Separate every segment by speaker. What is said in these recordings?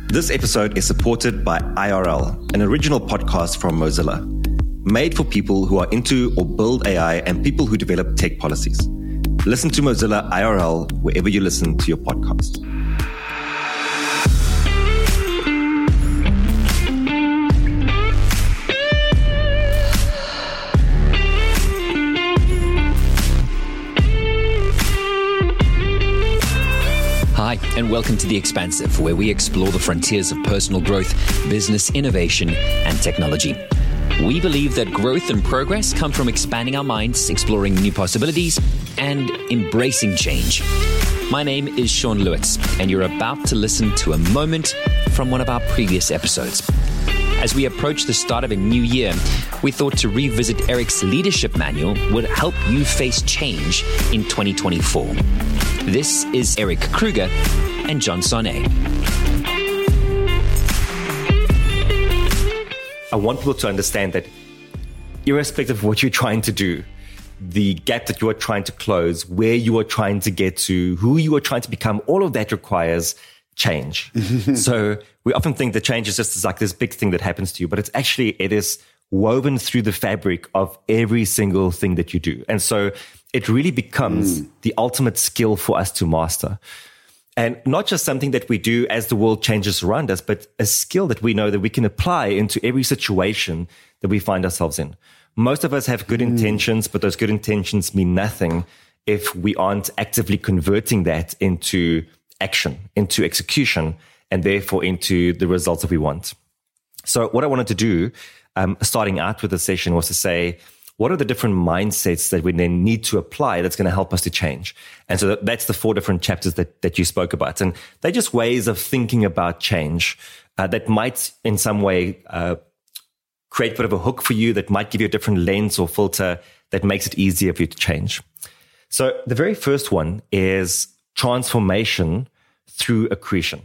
Speaker 1: This episode is supported by IRL, an original podcast from Mozilla, made for people who are into or build AI and people who develop tech policies. Listen to Mozilla IRL wherever you listen to your podcast.
Speaker 2: Hi, and welcome to The Expansive, where we explore the frontiers of personal growth, business innovation, and technology. We believe that growth and progress come from expanding our minds, exploring new possibilities, and embracing change. My name is Sean Lewitz, and you're about to listen to a moment from one of our previous episodes. As we approach the start of a new year, we thought to revisit Eric's leadership manual would help you face change in 2024. This is Eric Kruger and John Sonnet.
Speaker 1: I want people to understand that irrespective of what you're trying to do, the gap that you are trying to close, where you are trying to get to, who you are trying to become, all of that requires change. So we often think that change is just like this big thing that happens to you, but it is woven through the fabric of every single thing that you do. And so it really becomes the ultimate skill for us to master. And not just something that we do as the world changes around us, but a skill that we know that we can apply into every situation that we find ourselves in. Most of us have good intentions, but those good intentions mean nothing if we aren't actively converting that into action, into execution, and therefore into the results that we want. So what I wanted to do, starting out with the session, was to say, what are the different mindsets that we then need to apply that's going to help us to change? And so that's the 4 different chapters that you spoke about. And they're just ways of thinking about change that might in some way create a bit of a hook for you, that might give you a different lens or filter that makes it easier for you to change. So the very first one is transformation through accretion.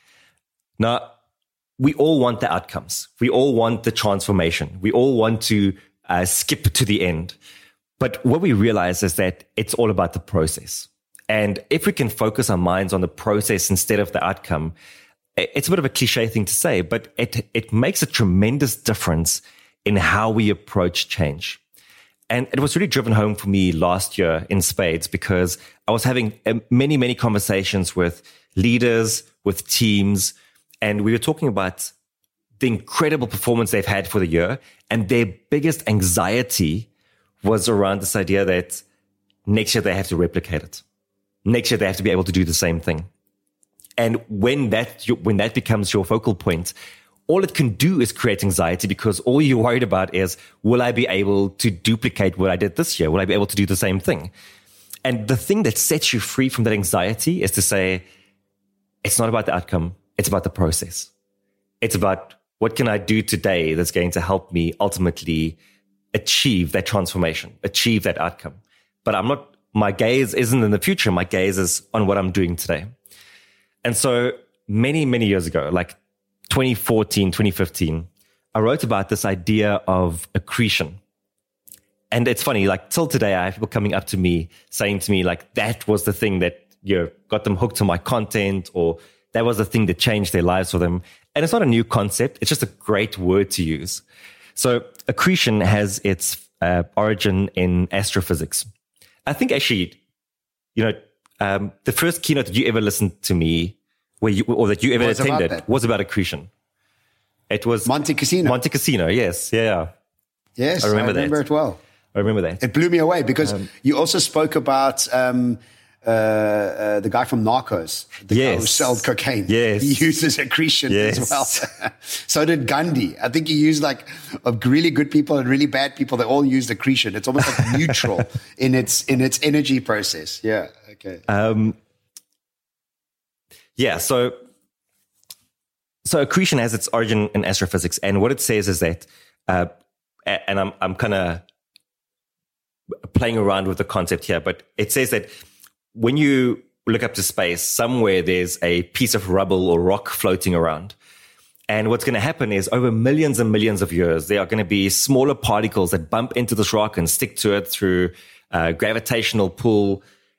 Speaker 1: Now, we all want the outcomes. We all want the transformation. We all want to skip to the end. But what we realize is that it's all about the process. And if we can focus our minds on the process instead of the outcome, it's a bit of a cliche thing to say, but it makes a tremendous difference in how we approach change. And it was really driven home for me last year in spades, because I was having many, many conversations with leaders, with teams, and we were talking about the incredible performance they've had for the year. And their biggest anxiety was around this idea that next year they have to replicate it. Next year they have to be able to do the same thing. And when that becomes your focal point, all it can do is create anxiety, because all you're worried about is, will I be able to duplicate what I did this year? Will I be able to do the same thing? And the thing that sets you free from that anxiety is to say, it's not about the outcome. It's about the process. It's about, what can I do today that's going to help me ultimately achieve that transformation, achieve that outcome? But my gaze isn't in the future. My gaze is on what I'm doing today. And so many, many years ago, like 2014, 2015, I wrote about this idea of accretion. And it's funny, like till today, I have people coming up to me saying to me, like, that was the thing that got them hooked to my content, or that was the thing that changed their lives for them. And it's not a new concept. It's just a great word to use. So accretion has its origin in astrophysics. I think actually, the first keynote that you ever listened to me, that you ever attended, was about accretion. It was
Speaker 3: Monte Cassino.
Speaker 1: Monte Cassino, yes. Yeah.
Speaker 3: Yes, I remember it well.
Speaker 1: I remember that.
Speaker 3: It blew me away, because you also spoke about the guy from Narcos, the guy who sold cocaine.
Speaker 1: Yes.
Speaker 3: He uses accretion as well. So did Gandhi. I think he used of really good people and really bad people. They all used accretion. It's almost like neutral in its energy process. Yeah. Okay.
Speaker 1: So accretion has its origin in astrophysics, and what it says is that, and I'm kind of playing around with the concept here, but it says that when you look up to space, somewhere there's a piece of rubble or rock floating around. And what's going to happen is, over millions and millions of years, there are going to be smaller particles that bump into this rock and stick to it through gravitational pull.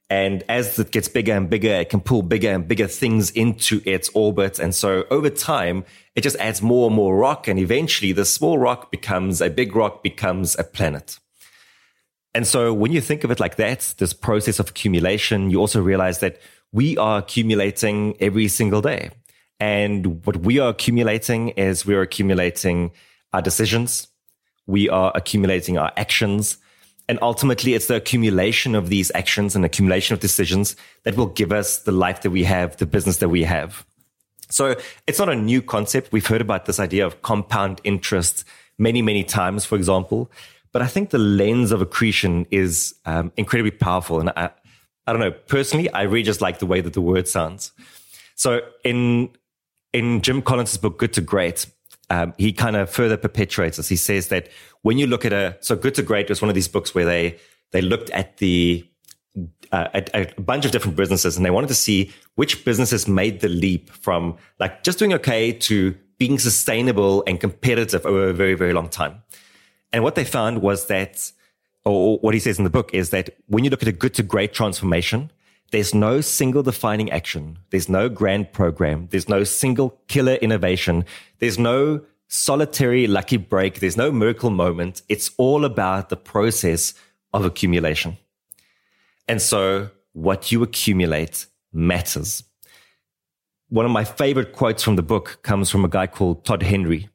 Speaker 1: And as it gets bigger and bigger, it can pull bigger and bigger things into its orbit. And so over time, it just adds more and more rock. And eventually the small rock becomes a big rock, becomes a planet. And so when you think of it like that, this process of accumulation, you also realize that we are accumulating every single day. And what we are accumulating is we're accumulating our decisions. We are accumulating our actions. And ultimately, it's the accumulation of these actions and accumulation of decisions that will give us the life that we have, the business that we have. So it's not a new concept. We've heard about this idea of compound interest many, many times, for example. But I think the lens of accretion is incredibly powerful. And I don't know, personally, I really just like the way that the word sounds. So in Jim Collins' book, Good to Great, he kind of further perpetuates this. He says that when you look at so Good to Great was one of these books where they looked at at a bunch of different businesses, and they wanted to see which businesses made the leap from like just doing okay to being sustainable and competitive over a very, very long time. And what they found was that, or what he says in the book is that when you look at a good to great transformation, there's no single defining action. There's no grand program. There's no single killer innovation. There's no solitary lucky break. There's no miracle moment. It's all about the process of accumulation. And so what you accumulate matters. One of my favorite quotes from the book comes from a guy called Todd Henry.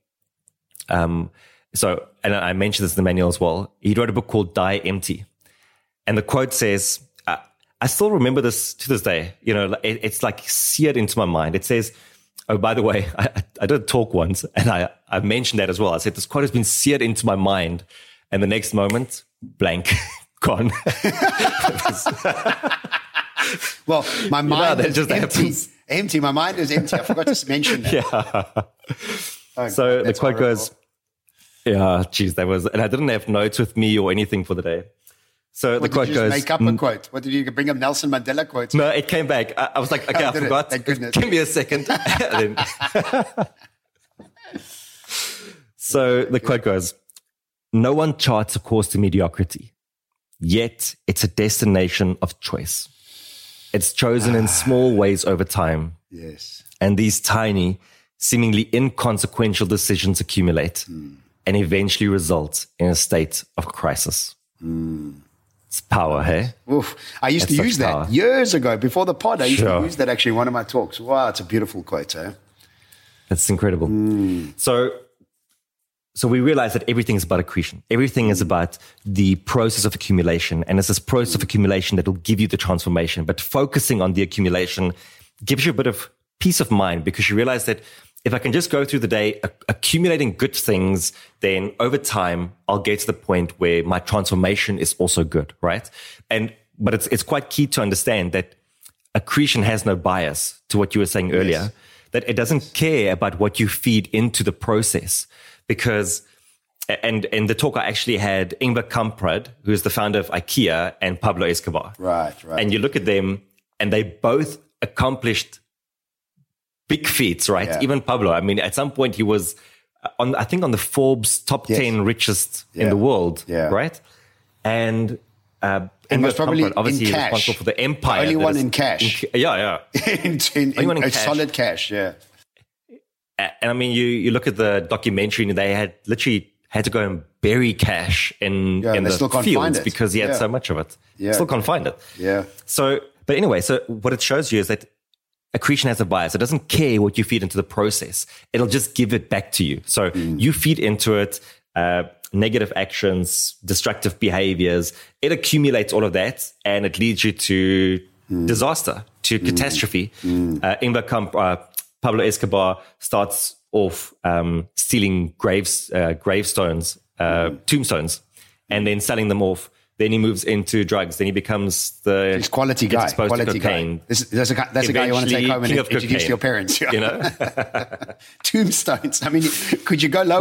Speaker 1: And I mentioned this in the manual as well. He wrote a book called Die Empty. And the quote says, I still remember this to this day. You know, it's like seared into my mind. It says, oh, by the way, I did a talk once and I mentioned that as well. I said, this quote has been seared into my mind. And the next moment, blank, gone.
Speaker 3: Well, my mind is just empty. My mind is empty. I forgot to mention that.
Speaker 1: Yeah.
Speaker 3: Oh,
Speaker 1: so the quote goes, yeah, geez, and I didn't have notes with me or anything for the day. So the quote goes,
Speaker 3: make up a quote. What did you bring up? Nelson Mandela quotes?
Speaker 1: No, it came back. I was like, okay, I forgot.
Speaker 3: Thank goodness.
Speaker 1: Give me a second. So the quote goes, no one charts a course to mediocrity, yet it's a destination of choice. It's chosen in small ways over time.
Speaker 3: Yes.
Speaker 1: And these tiny, seemingly inconsequential decisions accumulate and eventually result in a state of crisis. It's power, hey?
Speaker 3: Oof. I used to use that years ago, before the pod. I used to use that actually in one of my talks. Wow, it's a beautiful quote, eh?
Speaker 1: That's incredible. So we realize that everything is about accretion. Everything is about the process of accumulation. And it's this process of accumulation that will give you the transformation. But focusing on the accumulation gives you a bit of peace of mind, because you realize that if I can just go through the day accumulating good things, then over time, I'll get to the point where my transformation is also good, right? But it's quite key to understand that accretion has no bias, to what you were saying earlier,
Speaker 3: Yes.
Speaker 1: that it doesn't care about what you feed into the process. Because, and in the talk I actually had Ingvar Kamprad, who is the founder of IKEA, and Pablo Escobar.
Speaker 3: Right.
Speaker 1: And you look at them and they both accomplished big feats, right?
Speaker 3: Yeah.
Speaker 1: Even Pablo. I mean, at some point he was on the Forbes top 10 richest in the world, right? And
Speaker 3: was probably
Speaker 1: obviously
Speaker 3: in cash.
Speaker 1: responsible for the empire.
Speaker 3: Only one in cash.
Speaker 1: Yeah.
Speaker 3: in cash. Solid cash, yeah.
Speaker 1: And I mean, you look at the documentary and they had literally had to go and bury cash in the fields because he had so much of it.
Speaker 3: Yeah.
Speaker 1: Still can't find it.
Speaker 3: Yeah.
Speaker 1: So, but anyway, so what it shows you is that accretion has a bias. It doesn't care what you feed into the process. It'll just give it back to you. So you feed into it negative actions, destructive behaviors. It accumulates all of that and it leads you to disaster, to catastrophe. Pablo Escobar starts off stealing gravestones, tombstones, and then selling them off. Then he moves into drugs. Then he becomes
Speaker 3: He's quality guy.
Speaker 1: Quality guy.
Speaker 3: That's a guy you want to take home and introduce to your parents.
Speaker 1: You know,
Speaker 3: tombstones. I mean, could you go lower?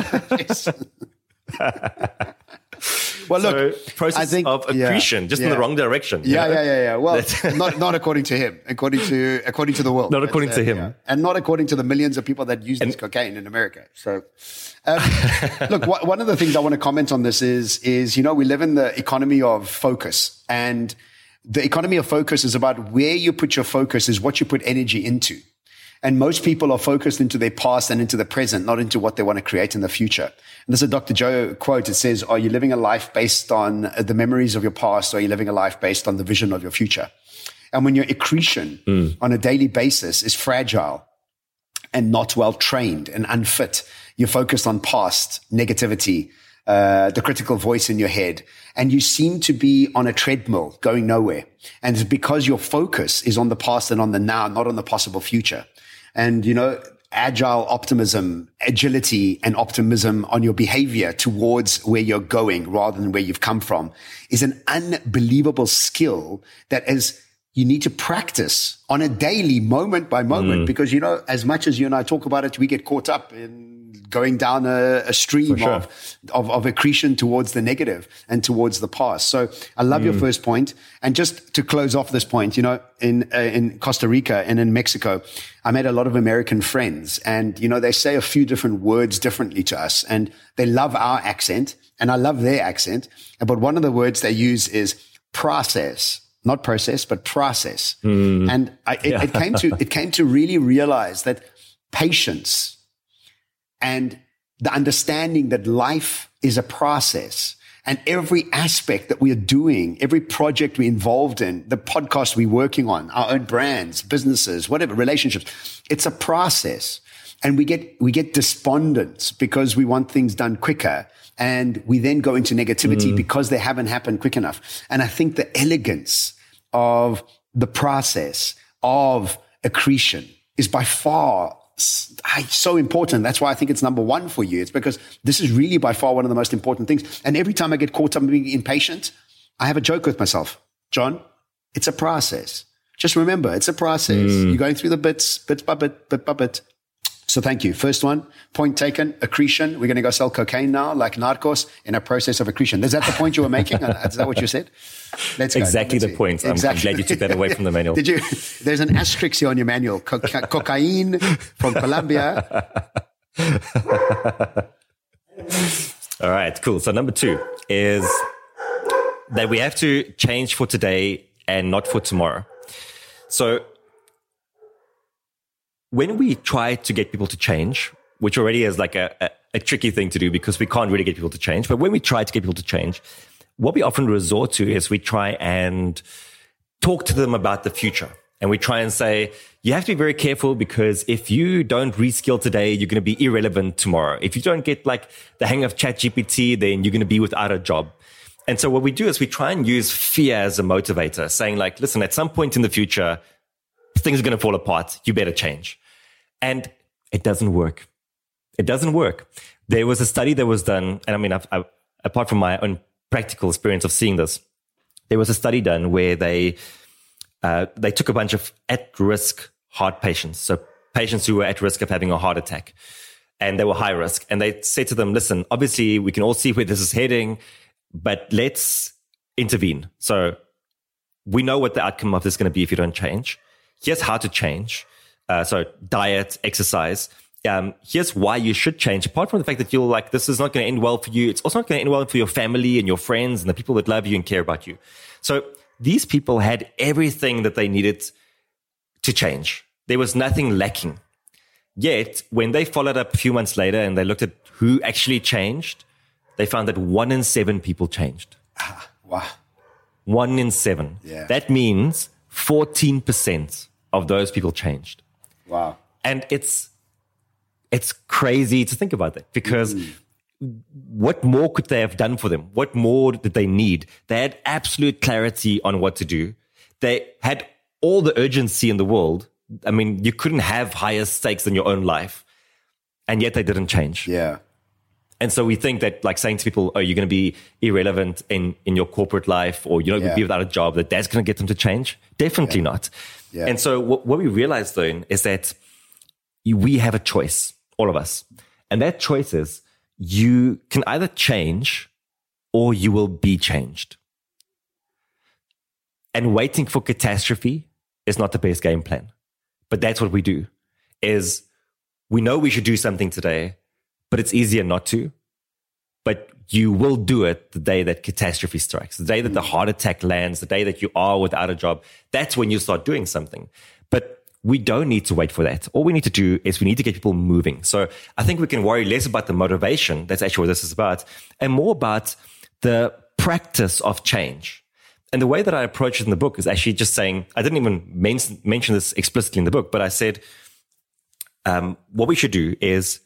Speaker 3: Well, look,
Speaker 1: process
Speaker 3: I think,
Speaker 1: of accretion, in the wrong direction.
Speaker 3: Yeah. Well, not according to him. According to the world.
Speaker 1: Not according to him,
Speaker 3: and not according to the millions of people that use this cocaine in America. So. Look, one of the things I want to comment on this is we live in the economy of focus, and the economy of focus is about where you put your focus is what you put energy into. And most people are focused into their past and into the present, not into what they want to create in the future. And this is a Dr. Joe quote. It says, are you living a life based on the memories of your past, or are you living a life based on the vision of your future? And when your accretion on a daily basis is fragile and not well trained and unfit, you're focused on past negativity, the critical voice in your head, and you seem to be on a treadmill going nowhere. And it's because your focus is on the past and on the now, not on the possible future. And, agile optimism, agility and optimism on your behavior towards where you're going rather than where you've come from is an unbelievable skill that is you need to practice on a daily, moment by moment, because, as much as you and I talk about it, we get caught up in going down a stream of accretion towards the negative and towards the past. So I love your first point. And just to close off this point, in Costa Rica and in Mexico, I met a lot of American friends, and, they say a few different words differently to us, and they love our accent and I love their accent. But one of the words they use is process. Not process, but process. And it came to really realize that patience and the understanding that life is a process, and every aspect that we are doing, every project we're involved in, the podcast we're working on, our own brands, businesses, whatever, relationships, it's a process. And we get despondent because we want things done quicker. And we then go into negativity because they haven't happened quick enough. And I think the elegance of the process of accretion is by far so important. That's why I think it's number one for you. It's because this is really by far one of the most important things. And every time I get caught up being impatient, I have a joke with myself. John, it's a process. Just remember, it's a process. You're going through the bit by bit. So thank you. First one, point taken, accretion. We're going to go sell cocaine now, like Narcos, in a process of accretion. Is that the point you were making? Is that what you said? Let's go.
Speaker 1: Exactly the point. Exactly. I'm glad you took that away from the manual.
Speaker 3: Did you? There's an asterisk here on your manual. Cocaine from Colombia.
Speaker 1: All right, cool. So number 2 is that we have to change for today and not for tomorrow. So when we try to get people to change, which already is like a tricky thing to do because we can't really get people to change, but when we try to get people to change, what we often resort to is we try and talk to them about the future. And we try and say, you have to be very careful because if you don't reskill today, you're going to be irrelevant tomorrow. If you don't get like the hang of ChatGPT, then you're going to be without a job. And so what we do is we try and use fear as a motivator, saying like, listen, at some point in the future, things are going to fall apart. You better change. And it doesn't work. It doesn't work. There was a study that was done, and I mean, I've, apart from my own practical experience of seeing this, there was a study done where they took a bunch of at-risk heart patients, so patients who were at risk of having a heart attack, and they were high risk. And they said to them, listen, obviously we can all see where this is heading, but let's intervene. So we know what the outcome of this is going to be if you don't change. Here's how to change. So diet, exercise. Here's why you should change. Apart from the fact that you're like, this is not going to end well for you. It's also not going to end well for your family and your friends and the people that love you and care about you. So these people had everything that they needed to change. There was nothing lacking. Yet, when they followed up a few months later and they looked at who actually changed, they found that 1 in 7 people changed.
Speaker 3: Wow.
Speaker 1: 1 in 7.
Speaker 3: Yeah.
Speaker 1: That means 14% of those people changed.
Speaker 3: Wow.
Speaker 1: And it's crazy to think about that because what more could they have done for them? What more did they need? They had absolute clarity on what to do. They had all the urgency in the world. I mean, you couldn't have higher stakes than your own life. And yet they didn't change.
Speaker 3: Yeah.
Speaker 1: And so we think that like saying to people, oh, you're going to be irrelevant in your corporate life or you're not going to be without a job, that's going to get them to change? Definitely not. Yeah. And so what we realized though is that we have a choice, all of us. And that choice is you can either change or you will be changed. And waiting for catastrophe is not the best game plan. But that's what we do, is we know we should do something today, but it's easier not to. but you will do it the day that catastrophe strikes, the day that the heart attack lands, the day that you are without a job. That's when you start doing something. But we don't need to wait for that. All we need to do is we need to get people moving. So I think we can worry less about the motivation. That's actually what this is about, and more about the practice of change. And the way that I approach it in the book is actually just saying, I didn't even mention this explicitly in the book, but I said, what we should do is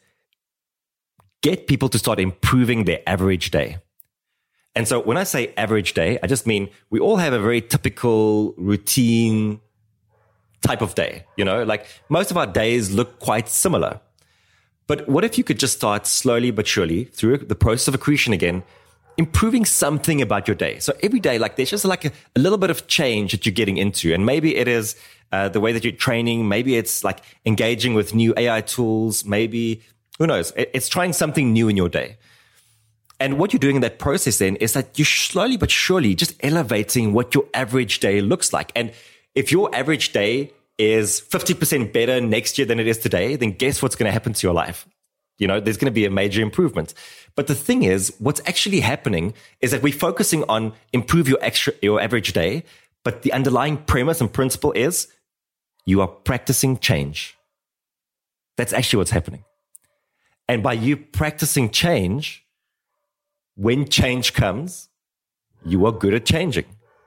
Speaker 1: get people to start improving their average day. And so when I say average day, I just mean we all have a very typical routine type of day. Like most of our days look quite similar. But what if you could just start slowly but surely through the process of accretion again, improving something about your day. So every day, like there's just like a little bit of change that you're getting into. And maybe it is the way that you're training. Maybe it's like engaging with new AI tools. Maybe, who knows? It's trying something new in your day. And what you're doing in that process then is that you're slowly but surely just elevating what your average day looks like. And if your average day is 50% better next year than it is today, then guess what's going to happen to your life? There's going to be a major improvement. But the thing is, what's actually happening is that we're focusing on improve your average day. But the underlying premise and principle is you are practicing change. That's actually what's happening. And by you practicing change, when change comes, you are good at changing.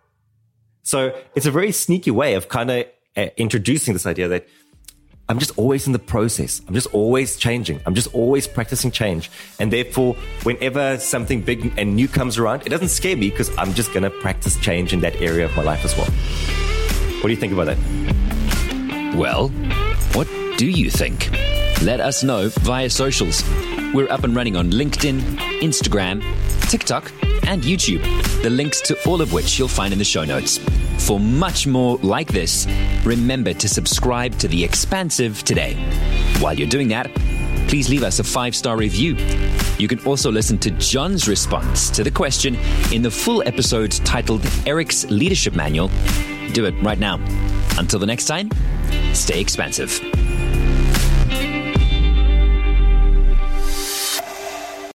Speaker 1: So it's a very sneaky way of kind of introducing this idea that I'm just always in the process. I'm just always changing. I'm just always practicing change. And therefore, whenever something big and new comes around, it doesn't scare me because I'm just going to practice change in that area of my life as well. What do you think about that?
Speaker 2: Well, what do you think? Let us know via socials. We're up and running on LinkedIn, Instagram, TikTok, and YouTube. The links to all of which you'll find in the show notes. For much more like this, remember to subscribe to The Expansive today. While you're doing that, please leave us a 5-star review. You can also listen to John's response to the question in the full episode titled Eric's Leadership Manual. Do it right now. Until the next time, stay expansive.